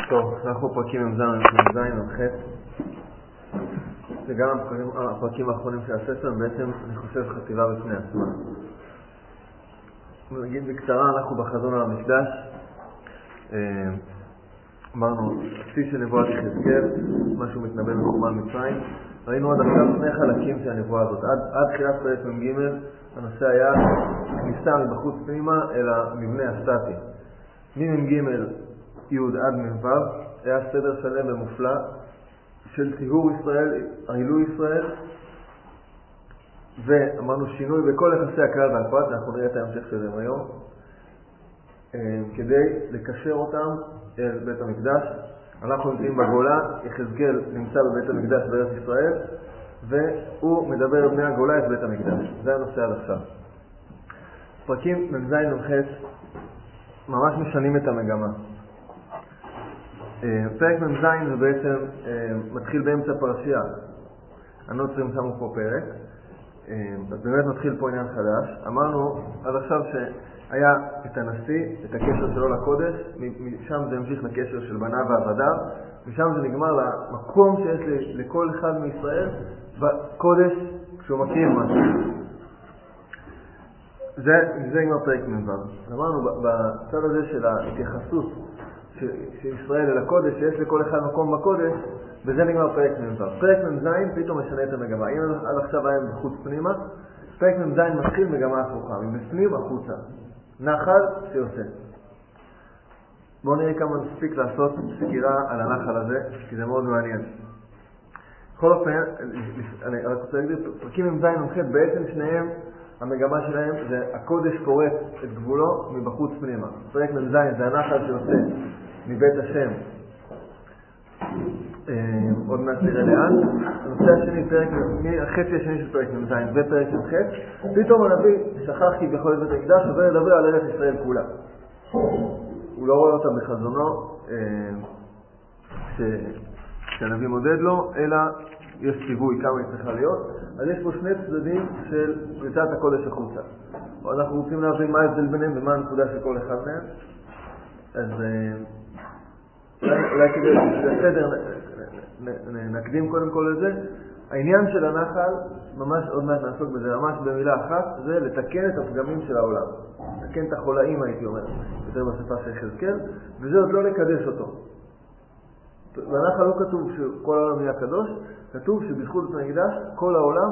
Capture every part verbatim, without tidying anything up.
טוב, אנחנו פרקים עם זין וחט. זה גם הפרקים האחרונים של הספר, בעצם אני חושב חטיבה בפני עצמה. נגיד בקצרה, אנחנו בחזון על המקדש. אמרנו, השיא של נבואת יחזקאל, משהו מתנבא בחורבן מצרים. ראינו עד עכשיו שני חלקים של הנבואה הזאת. עד, עד תחילת פרק מ"ג, הנושא היה כניסה מבחוץ פנימה אל המבנה הסטטי. ממ"ג י' עד מ"ו היה סדר שלם ומופלא של טיהור ישראל, עילוי ישראל, ואמרנו שינוי בכל יחסי הכלל והפרט, אנחנו נראה את ההמשך שלהם היום, כדי לקשר אותם אל בית המקדש. אנחנו נמצאים בגולה, יחזקאל נמצא בבית המקדש בארץ ישראל, והוא מדבר בני הגולה את בית המקדש. זה הנושא עד עכשיו. פרקים מ"ז וח' ממש משנים את המגמה. פרק מ"ז זה בעצם מתחיל באמצע פרשייה. הנוצרים שמו פה פרק, אז באמת מתחיל פה עניין חדש. אמרנו עד עכשיו שהיה את הנשיא, את הקשר שלו לקודש, משם זה המשיך לקשר של בניו ועבדיו, משם זה נגמר למקום שיש לכל אחד מישראל בקודש כשהוא מכיר משהו. זה, זה עם הפרק מ"ו. אמרנו בצד הזה של ההתייחסות של ישראל אל הקודש, שיש לכל אחד מקום בקודש, בזה נגמר פרק מ"ו. פרק מ"ז פתאום משנה את המגמה. אם עד עכשיו היה בחוץ פנימה, פרק מ"ז מתחיל מגמה הפוכה, מבפנים החוצה. נחל שיוצא. בואו נראה כמה נספיק לעשות סקירה על הנחל הזה, כי זה מאוד מעניין. בכל אופן, אני רק רוצה להגיד, פרקים מ"ז וח' בעצם שניהם, המגמה שלהם זה הקודש פורץ את גבולו מבחוץ פנימה. פרק מ"ז זה הנחל שיוצא מבית השם. עוד מעט נראה לאן. הנושא השני, פרק, החצי השני של פרק מ"ז ופרק מ"ח, פתאום הנביא שכח כי בכל בית המקדש עובר לדבר על ארץ ישראל כולה. הוא לא רואה אותה בחזונו שהנביא מודד לו, אלא יש ציווי כמה היא צריכה להיות. אז יש פה שני צדדים של פריצת הקודש החוצה. אנחנו רוצים להבין מה ההבדל ביניהם ומה הנקודה של כל אחד מהם. אז אולי, אולי כדי לסדר נקדים קודם כל לזה. העניין של הנחל, ממש עוד מעט נעסוק בזה, ממש במילה אחת, זה לתקן את הפגמים של העולם. לתקן את החולאים, הייתי אומר, יותר בשפה של יחזקאל, וזה עוד לא לקדש אותו. בנחל לא כתוב שכל העולם יהיה קדוש, כתוב שבזכות בית המקדש כל העולם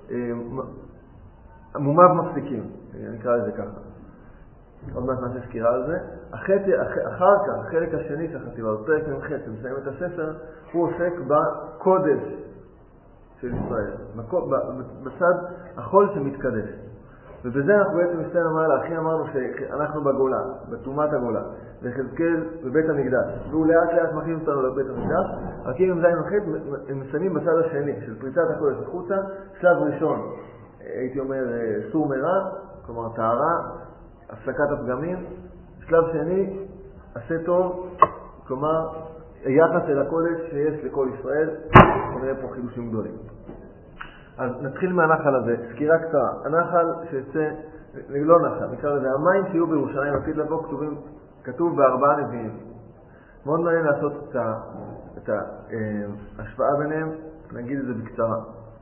מומיו מפסיקים, נקרא לזה ככה. עוד מעט נעשה סקירה על זה. החטא, אחר כך, החלק השני של החטיבה, פרק מ"ח, שמסיים את הספר, הוא עוסק בקודש של ישראל, בצד החול שמתקדש. ובזה אנחנו בעצם מסתיים המעלה. הכי אמרנו שאנחנו בגולה, בתאומת הגולה, ויחזקאל בבית המקדש, והוא לאט לאט מכין אותנו לבית המקדש. פרקים מ"ז וח' הם מסיימים בצד השני של פריצת הקודש החוצה. שלב ראשון, הייתי אומר, סור מרע, כלומר טהרה, הפסקת הפגמים. שלב שני, עשה טוב, כלומר יחס אל הקודש שיש לכל ישראל. נראה פה חידושים גדולים. אז נתחיל מהנחל הזה, סקירה קצרה. הנחל שיצא, לא נחל, נקרא לזה, המים שיהיו בירושלים עתיד לבוא, כתובים, כתוב בארבעה נביאים. מאוד מעניין לעשות את, ה, את ההשוואה ביניהם, נגיד את זה בקצרה.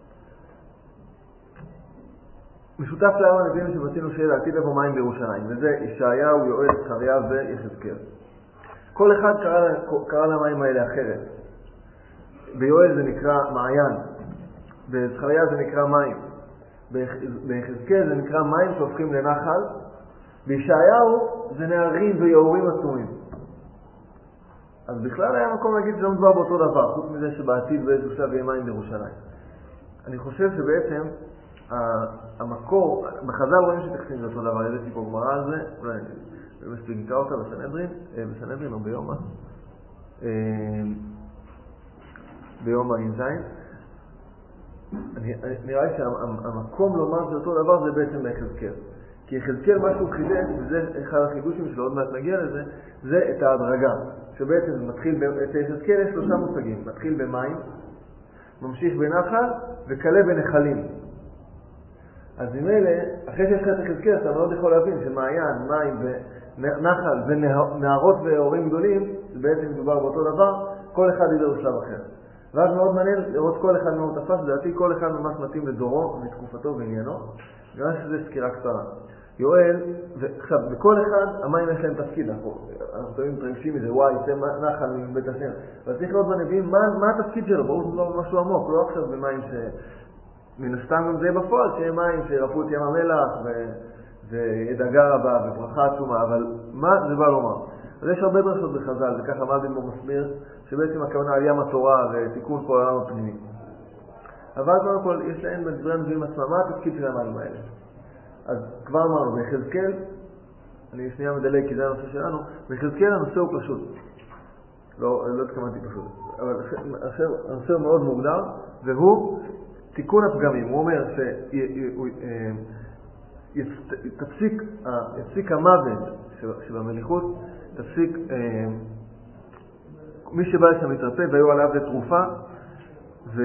משותף לארבעה נביאים שמצינו שיהיה לעתיד לבוא מים בירושלים, וזה ישעיהו, יואל, זכריה ויחזקאל. כל אחד קרא, קרא למים האלה אחרת. ביואל זה נקרא מעיין, בזכריה זה נקרא מים, ביחזקאל זה נקרא מים שהופכים לנחל, בישעיהו זה נהרים ויעורים עצומים. אז בכלל היה מקום להגיד שלא מדבר באותו דבר, חוץ מזה שבעתיד באיזשהו שלב יהיה מים בירושלים. אני חושב שבעצם המקור, בחז"ל רואים שתקסים זה אותו דבר, הבאתי פה גמרא על זה, אולי מספיק נקרא אותה בסנהדרין, בסנהדרין או ביומא, ביומא עם זין. נראה לי שהמקום לומר שאותו דבר זה בעצם ביחזקאל. כי יחזקאל משהו חידש, וזה אחד החידושים שלו, עוד מעט נגיע לזה, זה את ההדרגה. שבעצם זה מתחיל, את יחזקאל יש שלושה מושגים. מתחיל במים, ממשיך בנחל, וקלה בנחלים. אז עם אלה, אחרי שיש לך את יחזקאל, אתה מאוד יכול להבין שמעיין, מים נחל ונערות והורים גדולים, זה בעצם מדובר באותו דבר, כל אחד ידע בשלב אחר. ואז מאוד מעניין לראות כל אחד מאוד תפס, לדעתי כל אחד ממש מתאים לדורו, מתקופתו ועניינו. נראה שזה סקירה קצרה. יואל, ועכשיו, בכל אחד המים יש להם תפקיד, אנחנו טועים מתרגשים מזה, וואי, זה נחל מבית השם. אבל צריך לראות בנביאים מה, מה התפקיד שלו, ברור זה לא משהו עמוק, לא עכשיו במים ש... מן הסתם גם זה בפועל, שיהיה מים שירפו את ים המלח ו... ודאגה רבה וברכה עצומה, אבל מה זה בא לומר? אז יש הרבה דרשות בחז"ל, וככה מלבין בו מסביר, שבעצם הכוונה על ים התורה ותיקון כל העולם הפנימי. אבל קודם כל, יש להם בדברי הנביאים עצמם, מה התפקיד של המים האלה? אז כבר אמרנו, ביחזקאל, אני שנייה מדלג כי זה הנושא שלנו, ביחזקאל הנושא הוא פשוט. לא, לא התכוונתי פשוט, אבל הנושא הוא מאוד מוגדר, והוא תיקון הפגמים. הוא אומר שתפסיק, יפסיק המוות שבמליכות, תפסיק, מי שבא לשם מתרפא והיו עליו לתרופה, ו...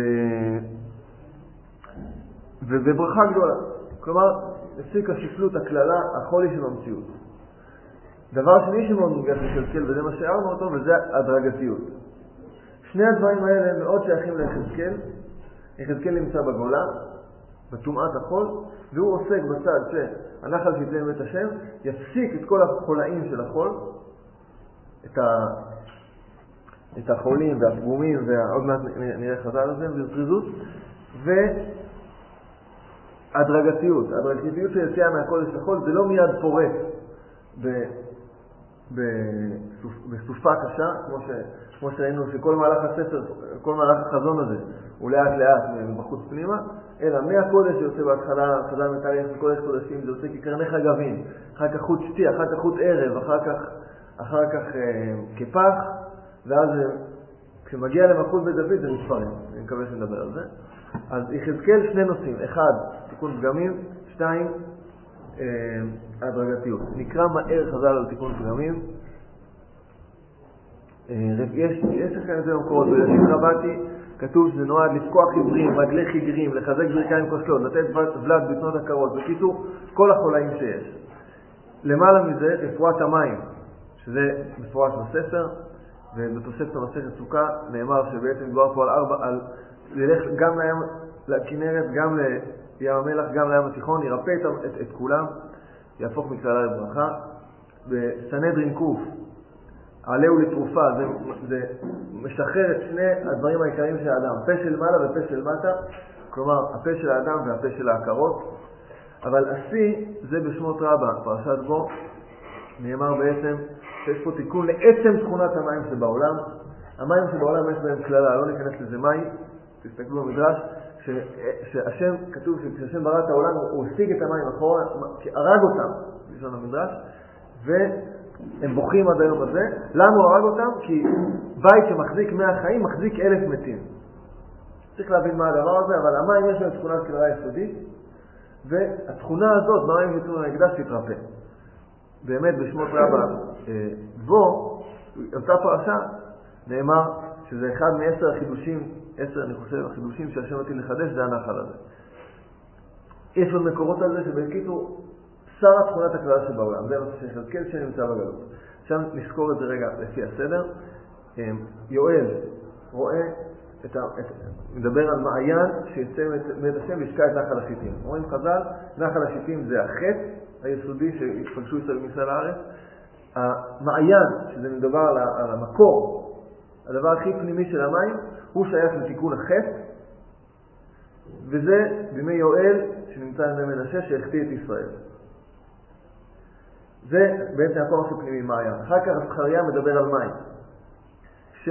וברכה גדולה. כלומר, הפסיק השפלות, הכללה, החולי שבמציאות. דבר שני שמאוד מוגש ליחזקאל, וזה מה שהערנו אותו, וזה הדרגתיות. שני הדברים האלה מאוד שייכים ליחזקאל. יחזקאל נמצא בגולה, בטומאת החול, והוא עוסק בצד שהנחל שיצא מבית השם, יפסיק את כל החולאים של החול, את, ה... את החולים והפגומים, ועוד מעט נראה חז"ל על זה, וזריזות, ו... הדרגתיות, הדרגתיות שיציאה מהקודש לחול, זה לא מיד פורט בסופה קשה, כמו, ש, כמו שראינו שכל מהלך הספר, כל מהלך החזון הזה, הוא לאט לאט מבחוץ פנימה, אלא מהקודש שיוצא בהתחלה, חז"ל מתארך בקודש קודשים, זה יוצא כקרני חגבים, אחר כך חוט שתי, אחר כך חוט ערב, אחר כך, אחר כך אה, כפח, ואז כשמגיע למלכות בית דוד זה מתפרם. אני מקווה שנדבר על זה. אז יחזקאל שני נושאים, אחד, תיקון פגמים, שתיים, אה, הדרגתיות. נקרא מהר חז"ל על תיקון פגמים. אה, יש, יש לכם את זה במקורות, בראשית רבתי כתוב שזה נועד לפקוח עיוורים, רגלי חיגרים, לחזק ברכיים כושלות, לתת ולד בטנות הקרות, בקיצור, כל החולאים שיש. למעלה מזה, רפואת המים, שזה מפורש בספר, ובתוספת המסכת סוכה נאמר שבעצם מדובר פה על ארבע, על ללך גם לים, לכנרת, גם לים המלח, גם לים התיכון, ירפא את, את, את כולם, יהפוך מקללה לברכה. בסנהדרין קוף, עלהו לתרופה, זה, זה משחרר את שני הדברים העיקריים של האדם, פה של מעלה ופה של מטה, כלומר הפה של האדם והפה של העקרות. אבל השיא זה בשמות רבה, פרשת בו, נאמר בעצם שיש פה תיקון לעצם תכונת המים שבעולם. המים שבעולם יש בהם כללה, לא ניכנס לזה מים, תסתכלו במדרש, ש, שהשם, כתוב שכשהשם ברא את העולם הוא השיג את המים אחורה, הרג אותם, בלשון המדרש, והם בוכים עד היום הזה. למה הוא הרג אותם? כי בית שמחזיק מאה חיים מחזיק אלף מתים. צריך להבין מה הדבר הזה, אבל המים יש להם תכונת כללה יסודית, והתכונה הזאת, במים יצאו מהמקדש, תתרפא. באמת בשמות רבה בו, אותה פרשה, נאמר שזה אחד מעשר החידושים, עשר אני חושב, החידושים שהשם אותי לחדש, זה הנחל הזה. יש עוד מקורות על זה שבקיצור, שרה תכונת הכללה שבעולם, זה נושא של יחזקאל שנמצא בגלות. עכשיו נזכור את זה רגע לפי הסדר. יואל רואה, את ה, את, מדבר על מעיין שיצא מבית השם וישקע את נחל השיטים. רואים חז"ל, נחל השיטים זה החטא היסודי שהתפגשו ישראל בכניסה לארץ. המעיין, שזה מדבר על, על המקור, הדבר הכי פנימי של המים, הוא שייך לתיקון החטא, וזה בימי יואל שנמצא עם מנשה שהחטיא את ישראל. זה בעצם המקור הכי פנימי מעיין. אחר כך זכריה מדבר על מים. ש...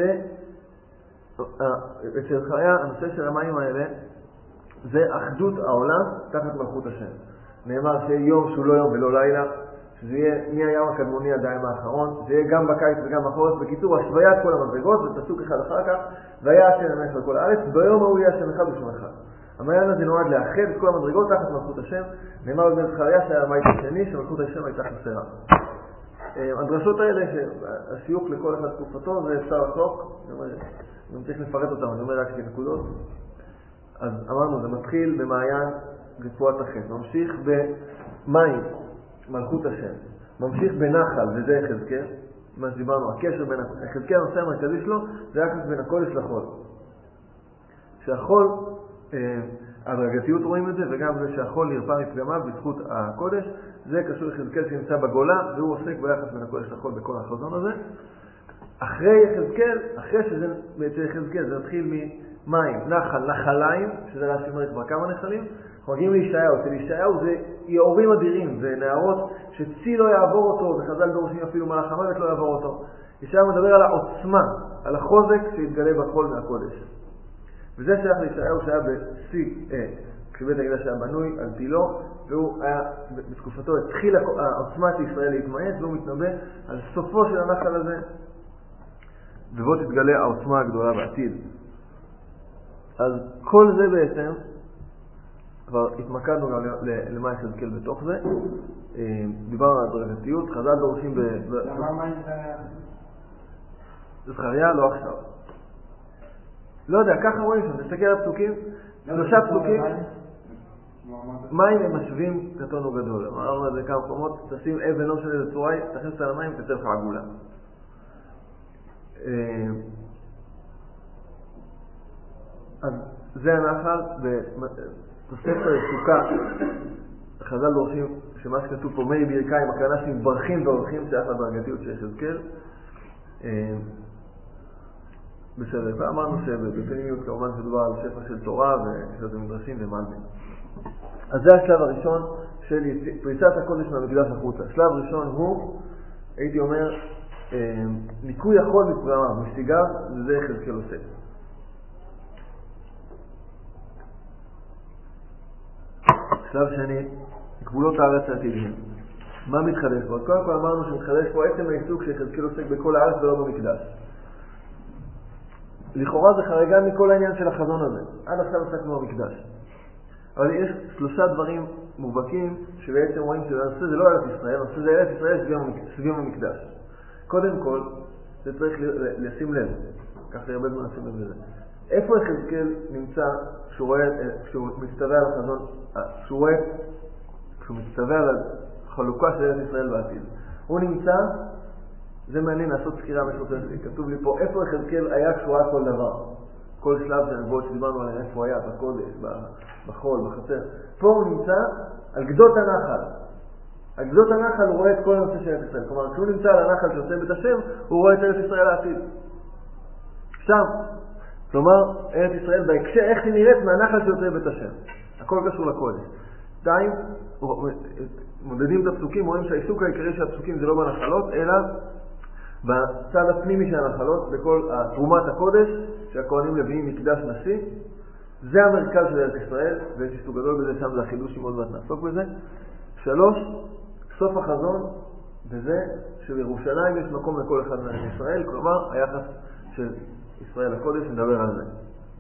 אצל זכריה הנושא של המים האלה זה אחדות העולם תחת מלכות השם. נאמר שיהיה יום שהוא לא יום ולא לילה, שזה יהיה מהים הקדמוני עד הים האחרון, זה יהיה גם בקיץ וגם בחורף. בקיצור, השוויית כל המדרגות, ופסוק אחד אחר כך, והיה השם המלך בכל הארץ, ביום ההוא יהיה השם אחד ושם אחד. המעיין הזה נועד לאחד את כל המדרגות תחת מלכות השם. נאמר בבן זכריה שהיה המית השני, שמלכות השם הייתה חסרה. הדרשות האלה, שהשיוך לכל אחד תקופתו, זה אפשר לחלוק, אני צריך לפרט אותם, אני אומר רק כנקודות. אז אמרנו, זה מתחיל במעיין רפואת החטא, ממשיך במים, מלכות השם, ממשיך בנחל, וזה יחזקאל, מה שדיברנו, הקשר בין יחזקאל, הנושא המרכזי שלו, זה היחס בין הקודש לחול. שהחול, הדרגתיות רואים את זה, וגם זה שהחול נרפא מפגמיו בזכות הקודש, זה קשור יחזקאל שנמצא בגולה, והוא עוסק ביחס בין הקודש לחול בכל החזון הזה. אחרי יחזקאל, אחרי שזה בעצם יחזקאל, זה מתחיל ממים, נחל, נחליים, שזה רש"י אומר כבר כמה נחלים, אנחנו מגיעים לישעיהו, אצל ישעיהו זה יעורים אדירים, זה נערות שצי לא יעבור אותו, וחז"ל דורשים אפילו מלאך המוות לא יעבור אותו. ישעיהו מדבר על העוצמה, על החוזק שהתגלה בחול מהקודש. וזה שייך לישעיהו שהיה בשיא, אה, כשבית המקדש היה בנוי על תילו, והוא היה, בתקופתו התחיל העוצמה של ישראל להתמעט, והוא מתנבא על סופו של הנחל הזה, ובו תתגלה העוצמה הגדולה בעתיד. אז כל זה בעצם, כבר התמקדנו גם למה יחזקאל בתוך זה, דיברנו על הדרגתיות, חז"ל דורשים ב... למה מים זה... זכריה לא עכשיו. לא יודע, ככה רואים שם, תסתכל על הפסוקים, שלושה פסוקים, מים הם משווים קטון וגדול. אמרנו את זה כמה מקומות, תשים אבן לא של איזה צורה, תכניס על המים, תצא לך עגולה. אז זה הנחל, בתוספת סוכה, חז"ל דורשים שמה שכתוב פה מי ברכיים, הכוונה שמברכים והולכים שייך לדרגתיות של יחזקאל. בסדר, ואמרנו שבפנימיות כמובן מדובר על שפע של תורה ושל מדרשים ומלבים. אז זה השלב הראשון של פריצת הקודש מהמקדש החוצה. שלב ראשון הוא, הייתי אומר, ניקוי החול מפגמיו, משיגיו, וזה יחזקאל עושה. שלב שני, גבולות הארץ העתידיים. מה מתחדש פה? קודם כל אמרנו שמתחדש פה עצם העיסוק שיחזקאל עוסק בכל הארץ ולא במקדש. לכאורה זה חריגה מכל העניין של החזון הזה. עד עכשיו עסקנו במקדש. אבל יש שלושה דברים מובהקים שבעצם רואים שהנושא זה לא ארץ ישראל, הנושא זה ארץ ישראל סביב המקדש. קודם כל, זה צריך לשים לב, כך הרבה זמן לשים לב לזה. איפה יחזקאל נמצא כשהוא רואה, כשהוא מצטווה על החזון, כשהוא רואה, כשהוא מצטווה על החלוקה של ארץ ישראל בעתיד? הוא נמצא, זה מעניין לעשות סקירה משותפת, כתוב לי פה, איפה יחזקאל היה כשהוא היה כל דבר? כל שלב של הנבואות שדיברנו עליהם, איפה הוא היה, בקודש, בחול, בחצר. פה הוא נמצא על גדות הנחל. על גדות הנחל הוא רואה את כל הנושא של ארץ ישראל. כלומר, כשהוא נמצא על הנחל שיוצא בית השם, הוא רואה את ארץ ישראל העתיד. שם. כלומר, ארץ ישראל בהקשר, איך היא נראית מהנחל שיוצא בית השם. הכל קשור לקודש. שתיים, מודדים את הפסוקים, רואים שהעיסוק העיקרי של הפסוקים זה לא בנחלות, אלא בצד הפנימי של הנחלות, בכל תרומת הקודש, שהכהנים לביאים מקדש נשיא. זה המרכז של ארץ ישראל, ויש עיסוק גדול בזה, שם זה החידוש שמאוד מעט נעסוק בזה. שלוש, סוף החזון, וזה שבירושלים יש מקום לכל אחד מעם ישראל, כלומר היחס של ישראל הקודש, נדבר על זה.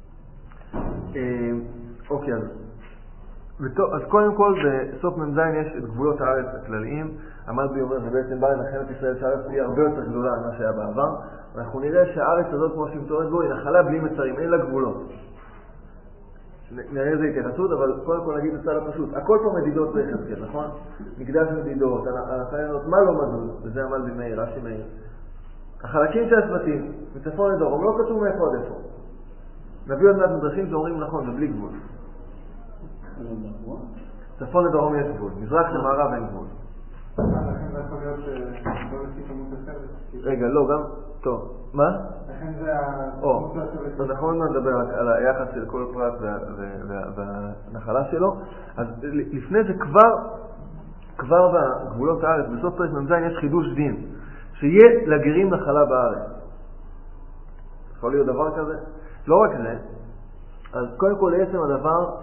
אוקיי, אז, אז קודם כל בסוף ממזין יש את גבולות הארץ הכלליים. המלבי אומר שבעצם בא לנחם את ישראל שהארץ תהיה הרבה יותר גדולה ממה שהיה בעבר. אנחנו נראה שהארץ הזאת כמו שמתוארת בו היא נחלה בלי מצרים, אין לה גבולות. נראה איזה התייחסות, אבל קודם כל נגיד את הצד הפשוט. הכל פה מדידות ביחזקאל, נכון? מקדש מדידות, הנחלות, מה לא מדוד? וזה המלבי מאיר, רש"י מאיר. החלקים של השבטים, מצפון לדרום, לא כתוב מאיפה עד איפה. נביא עוד מעט מדרשים שאומרים נכון, זה בלי גבול. צפון לדרום יש גבול, מזרח למערב אין גבול. לכן זה יכול להיות שלא לפי כמות הסרט? רגע, לא, גם, טוב, מה? לכן זה או, אז אנחנו עוד נדבר על היחס של כל פרט והנחלה שלו. אז לפני זה כבר, כבר בגבולות הארץ, בסוף פרק ממזין יש חידוש דין, שיהיה לגרים נחלה בארץ. יכול להיות דבר כזה? לא רק זה, אז קודם כל לעצם הדבר,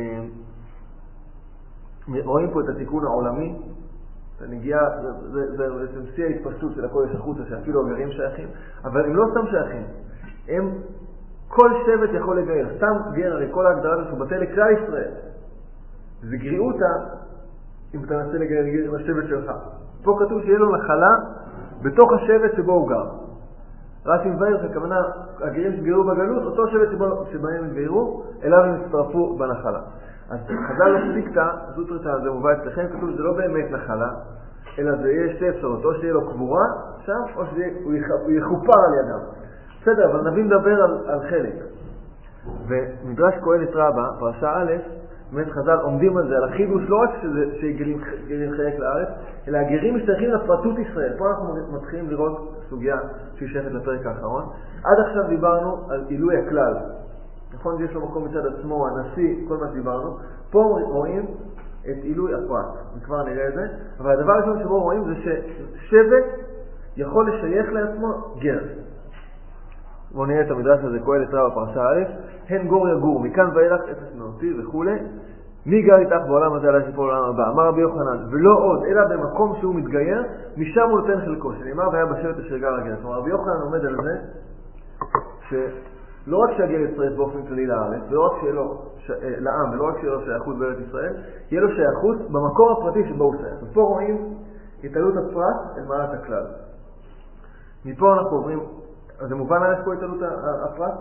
רואים פה את התיקון העולמי, הנגיעה, זה, זה בעצם שיא ההתפשטות של הקודש החוצה, שאפילו הגרים שייכים, אבל הם לא סתם שייכים, הם, כל שבט יכול לגייר, סתם גר, הרי כל ההגדרה הזאת שהוא בטל לכלל ישראל, זה גריעותה אם אתה ננסה לגייר לשבט שלך. פה כתוב שיהיה לו נחלה בתוך השבט שבו הוא גר. רש"י מבאר, הכוונה, הגרים שגרו בגלות, אותו שבט שבו, שבהם הם גרו, אליו הם הצטרפו בנחלה. אז חז"ל לא פסיקתא, זוטרתא, זה מובא אצלכם, כתוב שזה לא באמת נחלה, אלא זה יהיה שתי אפשרות, או שיהיה לו קבורה שם, או שהוא יחופר על ידם. בסדר, אבל נביא מדבר על, על חלק. ומדרש קהלת רבה, פרשה א', באמת חז"ל עומדים על זה, על החידוש, לא רק שגרים חלק לארץ, אלא הגרים משתייכים לפרטות ישראל. פה אנחנו מתחילים לראות סוגיה שהיא שייכת לפרק האחרון. עד עכשיו דיברנו על עילוי הכלל. נכון שיש לו מקום מצד עצמו, הנשיא, כל מה שדיברנו. פה רואים את עילוי הפרט. וכבר נראה את זה. אבל הדבר הראשון שבו רואים זה ששבט יכול לשייך לעצמו גר. בואו נראה את המדרש הזה, קהלת רבה פרשה א', הן גור יגור, מכאן ואילך אפס מאותי וכו'. מי גר איתך בעולם הזה עלי שיפול לעולם הבא? אמר רבי יוחנן, ולא עוד, אלא במקום שהוא מתגייר, משם הוא נותן חלקו, שנאמר והיה בשבט אשר גר הגר. כלומר, רבי יוחנן עומד על זה, שלא רק שהגר יצטרף באופן כללי לארץ, ולא רק שיהיה לו, ש... לעם, ולא רק שיהיה לו שייכות בארץ ישראל, יהיה לו שייכות במקום הפרטי שבו הוא שייך. ופה רואים התעלות הפרט אל מעלת הכלל. מפה אנחנו עוברים, אז זה מובן עליך פה התעלות הפרט?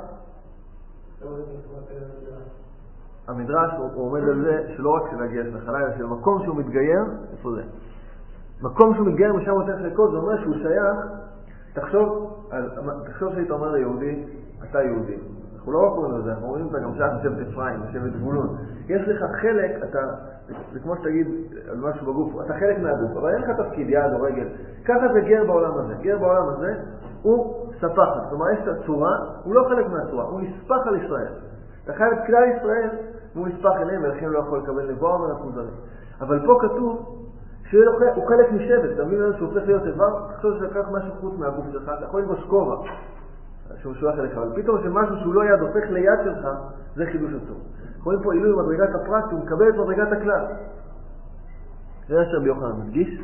המדרש הוא עומד על זה שלא רק שנגיע את נחלה, אלא שבמקום שהוא מתגייר, איפה זה? מקום שהוא מתגייר משם נותן חלקות, זה אומר שהוא שייך, תחשוב, תחשוב שהיית אומר ליהודי, אתה יהודי. אנחנו לא רק אומרים לזה, אנחנו אומרים אתה גם שייך לשבט אפרים, לשבט זבולון. יש לך חלק, אתה, זה כמו שתגיד על משהו בגוף, אתה חלק מהגוף, אבל אין לך תפקיד, יד או רגל. ככה זה גר בעולם הזה. גר בעולם הזה הוא ספחת, כלומר יש את הצורה, הוא לא חלק מהצורה, הוא נספח על ישראל. אתה חייב את כלל ישראל, והוא נספח אליהם, ולכן לא יכול לקבל נבואה מרקוזרים. אבל פה כתוב שהוא חלק משבט, אתה מבין לנו שהוא הופך להיות איבר, תחשוב שלקח משהו חוץ מהגוף שלך, אתה יכול לבוש כובע, שהוא שולח אליך, אבל פתאום שמשהו שהוא לא יד הופך ליד שלך, זה חידוש עצום. רואים פה עילוי במדרגת הפרט, שהוא מקבל את מדרגת הכלל. זה אשר ביוחנן מדגיש.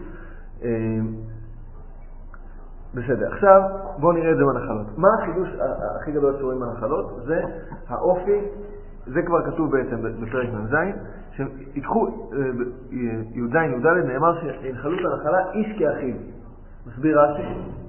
בסדר, עכשיו בואו נראה את זה בנחלות. מה החידוש הכי גדול שרואים בנחלות? זה האופי, זה כבר כתוב בעצם בפרק מ"ז, שיקחו י"ז י"ד, נאמר שינחלו את הנחלה איש כאחיו. מסביר רש"י.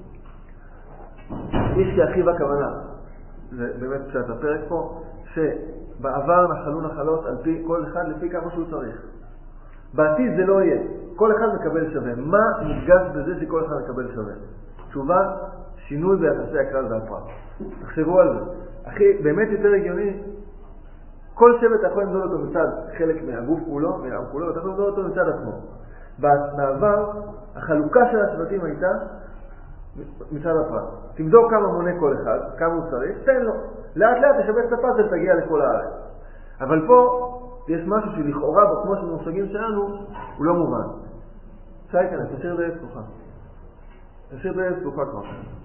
איש כאחיו הכוונה. זה באמת פשט הפרק פה, שבעבר נחלו נחלות על פי כל אחד לפי כמה שהוא צריך. בעתיד זה לא יהיה. כל אחד מקבל שווה. מה מודגש בזה שכל אחד מקבל שווה? תשובה, שינוי ביחסי הכלל והפרט. תחשבו על זה. אחי, באמת יותר הגיוני, כל שבט אתה יכול למדוד אותו מצד חלק מהגוף כולו, מהעם כולו, אתה יכול למדוד אותו מצד עצמו. בעבר, החלוקה של השבטים הייתה מצד הפרט. תמדור כמה מונה כל אחד, כמה הוא צריך, תן לו. לאט לאט תשבץ את הפרט ותגיע לכל הארץ. אבל פה יש משהו שלכאורה, כמו שבמושגים שלנו, הוא לא מובן. שייקן, תשאיר בארץ כוחה. תשאיר בארץ כוחה כבר.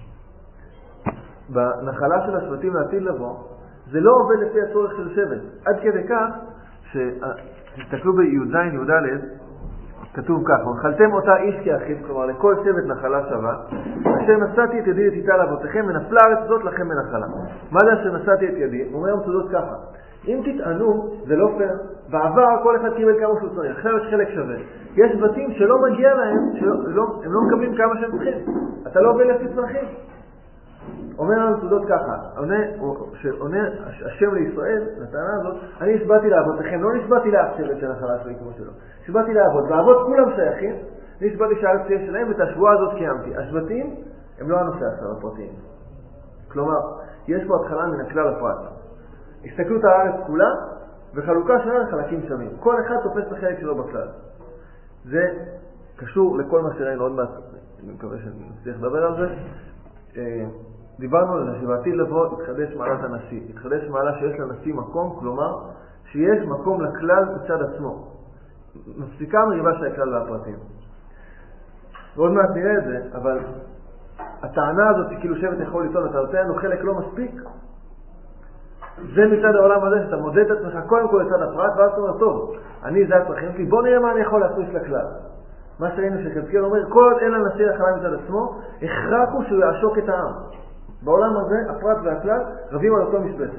בנחלה של השבטים לעתיד לבוא, זה לא עובד לפי הצורך של שבט. עד כדי כך, שתסתכלו בי"ז י"ד, כתוב כך, וחלתם אותה איש כאחיו, כלומר לכל שבט נחלה שווה, אשר נשאתי את ידי את איתה לאבותיכם, ונפלה הארץ הזאת לכם בנחלה. מה זה אשר נשאתי את ידי? אומר המצודות ככה, אם תטענו, זה לא פייר, בעבר כל אחד קיבל כמה שהוא צריך, עכשיו יש חלק שווה. יש בתים שלא מגיע להם, שלא, הם לא מקבלים כמה שהם צריכים. אתה לא עובד לפי צרכים. אומר המצודות ככה, עונה, שעונה השם לישראל, לטענה הזאת, אני נשבעתי לאבותיכם, לא נשבעתי לאף שבט של נחלה שלי כמו שלו. נשבעתי לאבות, והאבות כולם שייכים, נשבעתי שהארץ תהיה שלהם, ואת השבועה הזאת קיימתי. השבטים הם לא הנושא עכשיו הפרטיים. כלומר, יש פה התחלה מן הכלל הפרט. הסתכלות הארץ כולה, וחלוקה שלה לחלקים שווים. כל אחד תופס את החלק שלו בכלל. זה קשור לכל מה שראינו עוד מעט, אני מקווה שנצליח לדבר על זה. דיברנו על זה שבעתיד לבוא התחדש מעלת הנשיא. התחדש מעלה שיש לנשיא מקום, כלומר שיש מקום לכלל מצד עצמו. מפסיקה מריבה של הכלל והפרטים. ועוד מעט נראה את זה, אבל הטענה הזאת שכאילו שבט יכול לטעון, אתה נותן לנו חלק לא מספיק, זה מצד העולם הזה שאתה מודד את עצמך קודם כל לצד הפרט, ואז אתה אומר, טוב, אני זה הצרכים שלי, בוא נראה מה אני יכול להפריש לכלל. מה שראינו שחזקיאל אומר, כל עוד אין לנשיא החלה מצד עצמו, הכרחו שהוא יעשוק את העם. בעולם הזה, הפרט והכלל רבים על אותו משבצת.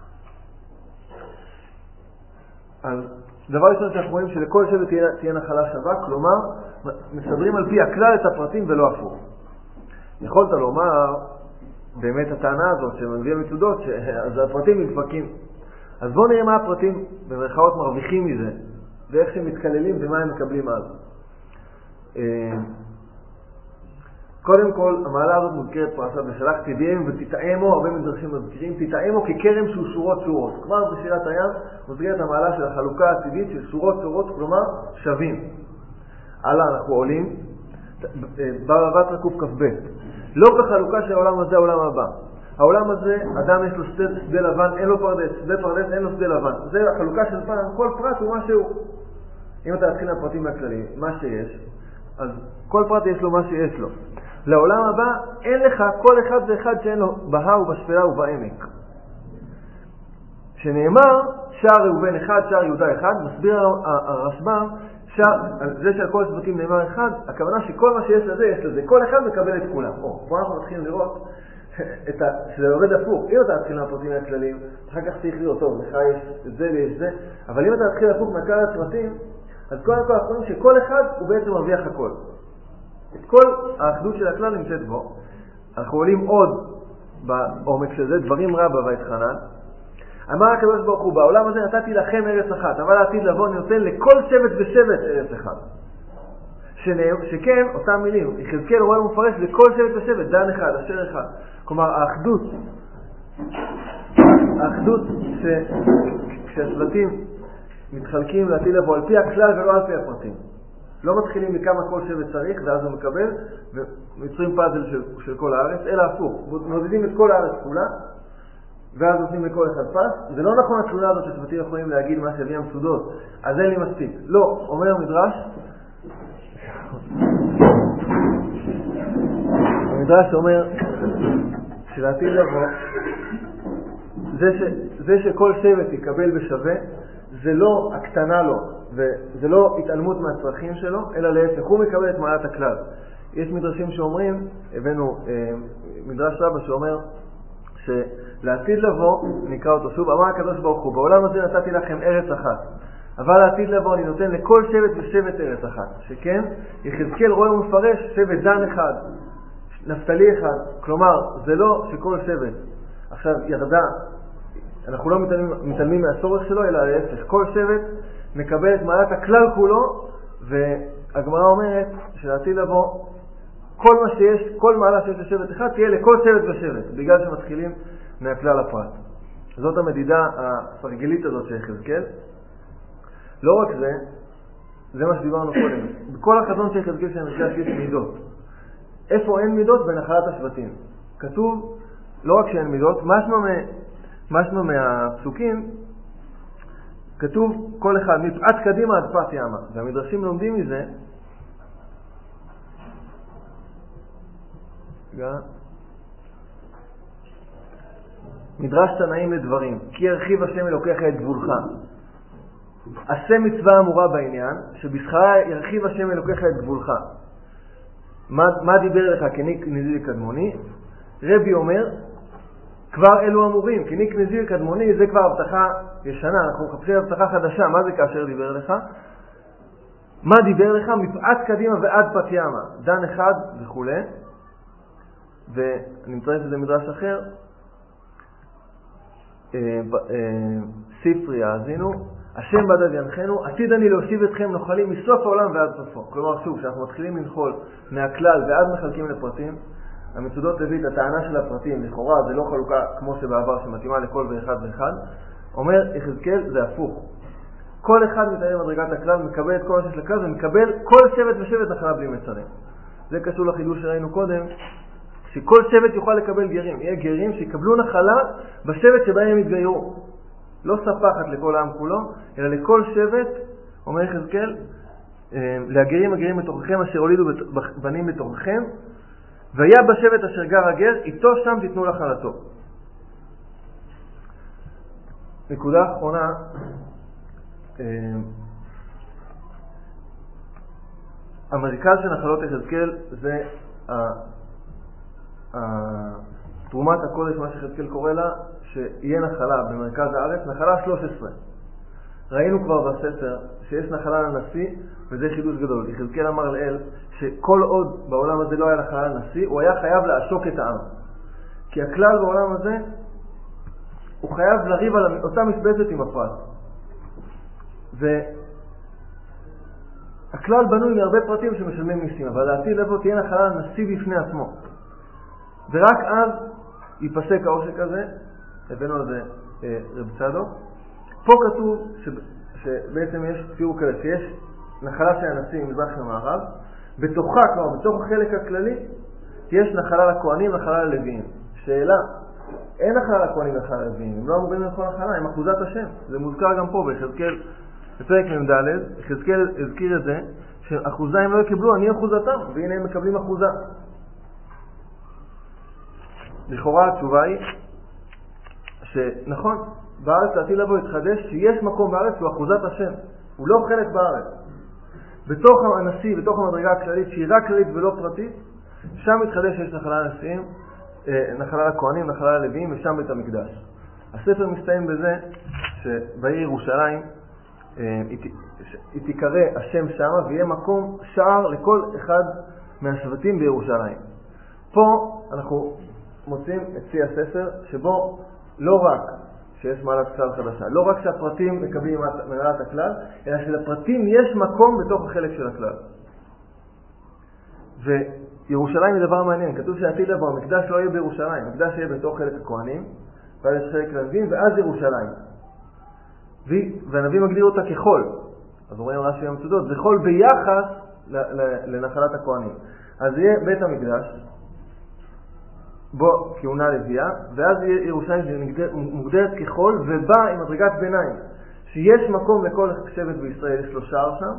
אז דבר ראשון שאנחנו רואים שלכל שבט תהיה, תהיה נחלה שווה, כלומר, מסדרים על פי הכלל את הפרטים ולא הפוך. יכולת לומר, באמת הטענה הזאת שמביאה מצודות, אז הפרטים מתפקים. אז בואו נראה מה הפרטים במרכאות מרוויחים מזה, ואיך שהם מתכללים ומה הם מקבלים אז. קודם כל, המעלה הזאת מוזכרת פרשת ושלח תדעם ותתאמו, הרבה מדרשים מזכירים, תתאמו ככרם שהוא שורות שורות. כלומר, בשירת הים מוזכרת המעלה של החלוקה העתידית של שורות שורות, כלומר שווים. הלאה, אנחנו עולים, בבת רקוף כ"ב. לא בחלוקה של העולם הזה, העולם הבא. העולם הזה, אדם יש לו שדה, שדה לבן, אין לו פרדס, שדה פרדס, אין לו שדה לבן. זה החלוקה של פעם, כל פרט הוא מה שהוא. אם אתה תתחיל מהפרטים הכלליים, מה שיש, אז כל פרט יש לו מה שיש לו. לעולם הבא אין לך כל אחד ואחד שאין לו בהר ובשפלה ובעמק. שנאמר שער ראובן אחד, שער יהודה אחד, מסביר הרשב"ם, זה שעל כל השבטים נאמר אחד, הכוונה שכל מה שיש לזה יש לזה, כל אחד מקבל את כולם. או, פה אנחנו מתחילים לראות את ה... שזה עובד הפוך. אם אתה מתחיל מהפרטים הכלליים, אחר כך צריך לראות, טוב, לך יש את זה ויש זה, אבל אם אתה מתחיל הפוך מהכלל הפרטים, אז כל הכל אנחנו רואים שכל אחד הוא בעצם מרוויח הכל. את כל האחדות של הכלל נמצאת בו. אנחנו עולים עוד בעומק של זה, דברים רבה ויתחנן. אמר הקדוש ברוך הוא, בעולם הזה נתתי לכם ארץ אחת, אבל העתיד לבוא אני נותן לכל שבט ושבט ארץ אחד. שכן, אותם מילים, יחזקאל רואה ומפרש לכל שבט ושבט, דן אחד, אשר אחד. כלומר, האחדות, האחדות כשהשבטים מתחלקים לעתיד לבוא על פי הכלל ולא על פי הפרטים. לא מתחילים מכמה כל שבט צריך, ואז הוא מקבל, ויוצרים פאזל של, של כל הארץ, אלא הפוך. מודדים את כל הארץ כולה, ואז נותנים לכל אחד פס. זה לא נכון התלונה הזאת ששבטים יכולים להגיד מה שהביא המסודות, אז אין לי מספיק. לא, אומר מדרש, המדרש אומר שלעתיד לבוא, זה, ש, זה שכל שבט יקבל בשווה, זה לא הקטנה לו, וזה לא התעלמות מהצרכים שלו, אלא להפך, הוא מקבל את מעלת הכלל. יש מדרשים שאומרים, הבאנו אה, מדרש רבה שאומר, שלעתיד לבוא, נקרא אותו שוב, אמר הקדוש ברוך הוא, בעולם הזה נתתי לכם ארץ אחת, אבל לעתיד לבוא אני נותן לכל שבט ושבט ארץ אחת. שכן, יחזקאל רואה ומפרש שבט דן אחד, נפתלי אחד, כלומר, זה לא שכל שבט עכשיו ירדה, אנחנו לא מתעלמים, מתעלמים מהצורך שלו, אלא להפך, כל שבט מקבל את מעלת הכלל כולו, והגמרא אומרת שלעתיד לבוא, כל מה שיש, כל מעלה שיש לשבט אחד, תהיה לכל שבט ושבט, בגלל שמתחילים מהכלל הפרט. זאת המדידה הסרגלית הזאת של יחזקאל. לא רק זה, זה מה שדיברנו קודם. בכל החזון של יחזקאל שנרגש יש מידות. איפה אין מידות? בנחלת השבטים. כתוב, לא רק שאין מידות, משמע, משמע מהפסוקים, כתוב כל אחד, מפאת קדימה עד פת ימה. והמדרשים לומדים מזה, מדרש תנאים לדברים, כי ירחיב השם אלוקיך את גבולך. עשה מצווה אמורה בעניין, שבשכרה ירחיב השם אלוקיך את גבולך. מה, מה דיבר לך כניק נזיר קדמוני? רבי אומר, כבר אלו אמורים, כניק נזיר קדמוני זה כבר הבטחה ישנה, אנחנו מחפשים הבטחה חדשה. מה זה כאשר דיבר לך? מה דיבר לך? מפאת קדימה ועד פת ימה, דן אחד וכו'. ואני מצטרף לזה מדרש אחר, ספרי האזינו, השם בדד ינחנו, עתיד אני להושיב אתכם נוחלים מסוף העולם ועד סופו. כלומר, שוב, כשאנחנו מתחילים לנחול מהכלל ועד מחלקים לפרטים, המצודות לוית, הטענה של הפרטים, לכאורה זה לא חלוקה כמו שבעבר שמתאימה לכל ואחד ואחד, אומר יחזקאל זה הפוך. כל אחד מתאר מדרגת הכלל, מקבל את כל השש לכלל ומקבל כל שבט ושבט נחלה בלי מצרים. זה קשור לחידוש שראינו קודם, שכל שבט יוכל לקבל גרים. יהיה גרים שיקבלו נחלה בשבט שבהם הם יתגיירו. לא ספחת לכל העם כולו, אלא לכל שבט, אומר יחזקאל, להגרים הגרים בתוככם אשר הולידו בנים בתוככם, והיה בשבט אשר גר הגר, איתו שם תיתנו נחלתו. נקודה אחרונה, המרכז של נחלות יחזקאל זה תרומת הקודש, מה שיחזקאל קורא לה, שיהיה נחלה במרכז הארץ, נחלה שלוש עשרה. ראינו כבר בספר שיש נחלה לנשיא, וזה חידוש גדול. יחזקאל אמר לאל שכל עוד בעולם הזה לא היה נחלה לנשיא, הוא היה חייב לעשוק את העם. כי הכלל בעולם הזה, הוא חייב לריב על אותה משבצת עם הפרט. הכלל בנוי מהרבה פרטים שמשלמים מיסים, אבל לעתיד לבוא תהיה נחלה נשיא בפני עצמו. ורק אז ייפסק העושק הזה, הבאנו על זה אה, רב צדוק. פה כתוב ש, שבעצם יש תיאור כזה, שיש נחלה של הנשיא מזרח ומערב, בתוכה, כלומר, בתוך החלק הכללי, יש נחלה לכהנים, נחלה ללוויים. שאלה, אין נחלה לכהנים, נחלה ללוויים, הם לא אמורים לאכול נחלה, הם אחוזת השם. זה מוזכר גם פה ביחזקאל, בפרק מ"ד, יחזקאל הזכיר את זה, שאחוזה הם לא יקבלו, אני אחוזתם, והנה הם מקבלים אחוזה. לכאורה התשובה היא, שנכון, בארץ לעתיד לבוא יתחדש, שיש מקום בארץ שהוא אחוזת השם, הוא לא חלק בארץ. בתוך הנשיא, בתוך המדרגה הכללית, שהיא רק כללית ולא פרטית, שם מתחדש שיש נחלה לנשיאים, נחלה לכהנים, נחלה ללוויים, ושם בית המקדש. הספר מסתיים בזה שבעיר ירושלים היא תיקרא השם שמה, ויהיה מקום שער לכל אחד מהשבטים בירושלים. פה אנחנו מוצאים את צי הספר, שבו לא רק שיש מעלת כלל חדשה, לא רק שהפרטים מקבלים מעלת הכלל, אלא שלפרטים יש מקום בתוך החלק של הכלל. וירושלים היא דבר מעניין, כתוב שעתיד לבוא, המקדש לא יהיה בירושלים, המקדש יהיה בתוך חלק הכהנים, ואז יש חלק לנביאים, ואז ירושלים. והנביא מגדיר אותה כחול. אז רואים רש"י המצודות, זה חול ביחס לנחלת הכהנים. אז יהיה בית המקדש, בו כהונה לוויה, ואז יהיה ירושלים שמוגדרת כחול, ובא עם מדרגת ביניים, שיש מקום לכל שבט בישראל, יש לו שער שם,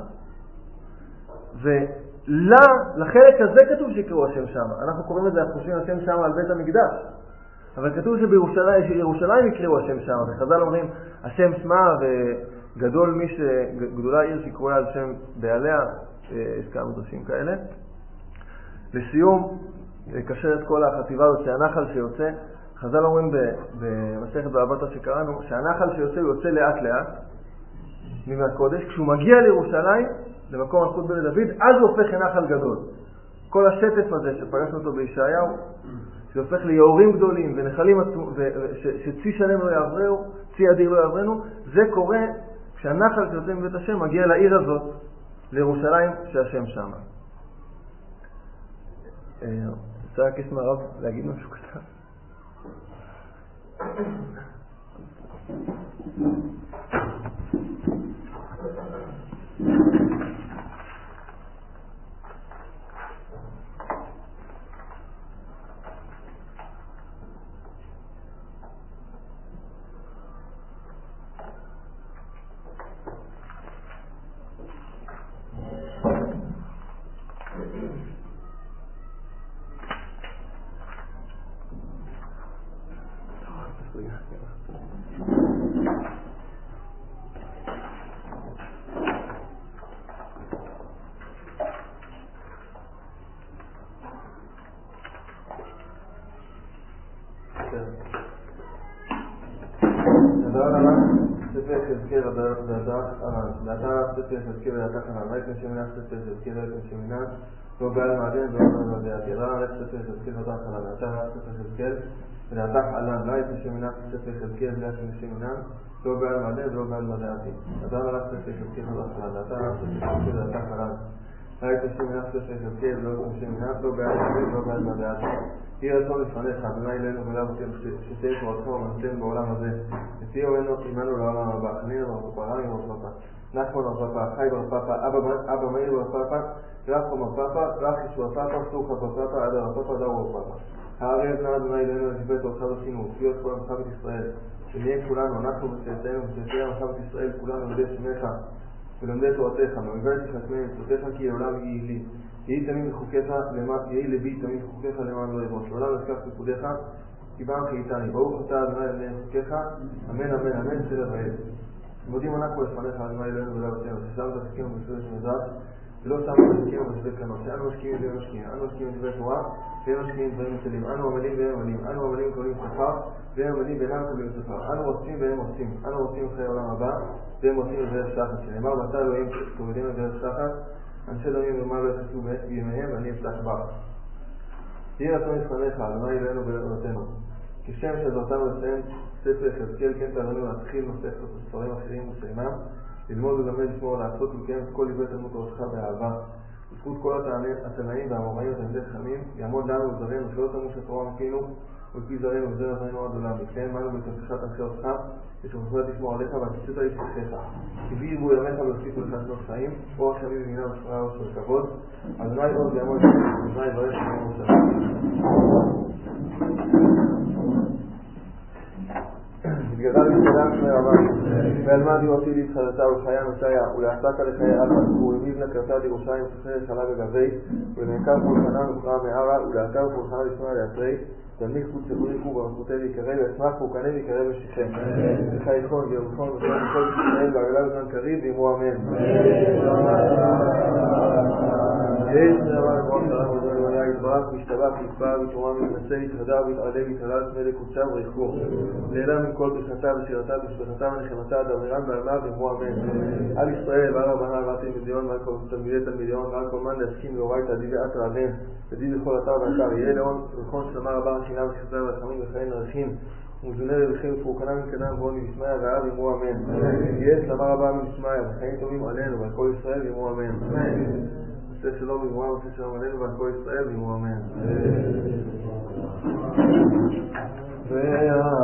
ולחלק הזה כתוב שיקראו השם שם. אנחנו קוראים את זה, אנחנו חושבים השם שם על בית המקדש, אבל כתוב שבירושלים שירושלים יקראו השם שם, וחז"ל אומרים השם שמה, וגדול מי שגדולה עיר שיקראו על שם בעליה, יש כמה מדרשים כאלה. לסיום, לקשר את כל החטיבה הזאת שהנחל שיוצא, חז"ל אומרים במסכת בבא בתרא שקראנו, שהנחל שיוצא הוא יוצא לאט לאט מהקודש, כשהוא מגיע לירושלים, למקום מלכות בית דוד, אז הוא הופך לנחל גדול. כל השטף הזה שפגשנו אותו בישעיהו, שהופך ליהורים גדולים ונחלים שצי שלם לא יעברנו, צי אדיר לא יעברנו, זה קורה כשהנחל שיוצא מבית השם מגיע לעיר הזאת, לירושלים שהשם שם. רוצה רק יש מהרב להגיד משהו קטן? יחזקאל ואתה רב ספר יחזקאל ואתה חנן ראית נשמינך ספר יחזקאל ראית נשמינך לא בעל מעדן ולא בעל מעדן רב ראית ספר יחזקאל ואתה חנן ואתה רב ספר יחזקאל ואתה חנן ראית נשמינך ספר יחזקאל ואתה נשמינך לא בעל מעדן ולא בעל מעדן אתה רב ספר יחזקאל ואתה חנן ואתה רב ספר יחזקאל ואתה חנן ראית נשמינך ספר יחזקאל ואתה נשמינך לא בעל מעדן ולא בעל מעדן תהיה רצון לפניך, אדוני אלינו ולאו שתהיה תורתך ומנתן בעולם הזה ותהיה עמנו לעולם הבא. חנין בר פפא, רמי בר פפא, נחמן בר פפא, חי בר פפא, אבא מאיר בר פפא, רחו בר פפא, רחיש בר פפא, סוכה בר פפא, אדר בר פפא, דאו בר פפא. הערי אדוני אדוני אלינו לשבט תורתך ושינו ופיות כל עמך בית ישראל, שנהיה כולנו, אנחנו וצאצאינו וצאצאי עמך בית ישראל, כולנו לידי שמך ולומדי תורתך, מאויבי תחכמי מצוותיך כי לעולם יהי לי. יהי תמיד בחוקיך, יהי לבי תמיד בחוקיך למען לא יבוש. לעולם נזכח בפקודיך, כי בם חייתני. ברוך אתה אדוני אלוהינו חוקיך, אמן אמן אמן צלב ועד. מודים אנחנו לפניך אדוני אלוהינו ולאבותינו, ששמת תסכינו בסודות מדרש, ולא שמת תסכינו בסודות קנות, שאנו משקיעים והם משקיעים, אנו משקיעים דברי תורה, והם משקיעים דברים מצלים, אנו עמלים והם עמלים, אנו עמלים קבלים שכר, והם עמלים ואינם קבלים שכר, אנו רוצים והם רוצים, אנו רוצים חיי העולם הבא, והם רוצים לדרך שחת, שנאמר ואתה אלוהים תורידנו לדרך שחת, אנשי דמים ומה לא יחסו בימיהם ואני אפתח בך. תהיה רצון לפניך, אדוני אלוהינו ולאבותינו. כשם שעזרתנו לסיים ספר יחזקאל, כן תעזרנו להתחיל נוסף ספרים אחרים וסיימם, ללמוד ולמד לשמור לעשות ולקיים את כל דברי תלמוד תורתך באהבה. בזכות כל התנאים והאמוראים ותלמידי חכמים, יעמוד לנו וזרענו שלא תמוש התורה מפינו ולפי זרענו וזרע זרענו עד עולם. יקיים לנו בתוכך תנחה אותך ושמחויות לשמור עליך והתפשט על ישכחך. כי ירבו ימיך ויוסיפו לך שנות חיים, אורך ימים ומינה ושמרה ושל כבוד. אדוני עוז ויעמוד אדוני יברך שמיים ושלום. התגדל להתקדם שמי רבן, ואלמד יורתי להתחלתה ולחיה מסיה, ולעסקה לחיי אבא, ולמבנה קרתה ירושלים וסחרי חלה בגבי, ולנקר פולחנה נוכרה מערה, ולעקר פולחנה לשמוע לאתרי, תלמיד חוץ שחוריכו במחותי ויקרא, ואשמח פורקני ויקרא בשיכם. וחייכון ויומכון וכל מכל ישראל, והגלה בזמן קריב, ואימו אמן. יש נאמר למרות שרם ודון והיה יתברך, וישתבח, ויתפאר, ויתרומם, ויתנשא, ויתחדר, ויתעלה, ויתעלה, ושמי לקודשה וריחו. לעילה מכל ברכתה ושירתה ושבחתה ונחמתה, דברירן בעלמה, ואימו אמן. על ישראל, ועל רבנה, ועל תלמידיון, ועל כל תלמידי תלמידיון, ועל כל מן להסכים לאורייתא דידי אתרא דן, ודידי בכל אתר ואתר, יהיה לאון ולכון שלמה רבה חינם וחסדה ורחמים וחיי נרחים. ומזוני רווחים ופורקנה מקנם ועוני ושמיה ואהב ואימו אמן. יהיה שלמה רבה משמיה וחיים טובים עלינו ועל כל ישראל ואימו אמן. עושה שלום ואימו עושה שלום עלינו ועל כל ישראל ואימו אמן.